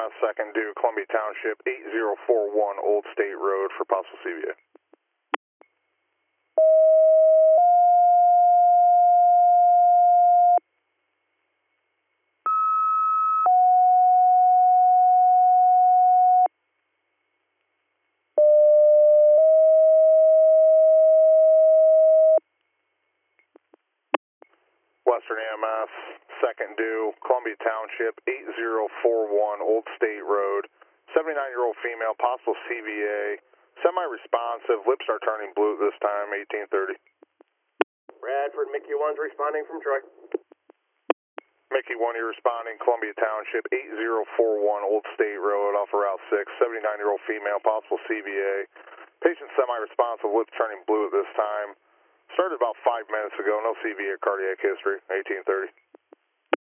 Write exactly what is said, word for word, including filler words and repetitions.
S, second due, Columbia Township, eight zero four one Old State Road for possible C V A. Western A M S, second due, Columbia Township, eight zero four one Old State Road, seventy-nine-year-old female, possible C V A, semi-responsive, lips are turning blue at this time, eighteen thirty. Bradford, Mickey one's responding from Troy. Mickey one, you're responding, Columbia Township, eight zero four one Old State Road, off of Route six, seventy-nine-year-old female, possible C V A, patient semi-responsive, lips turning blue at this time. Started about five minutes ago, no C V A cardiac history, eighteen thirty.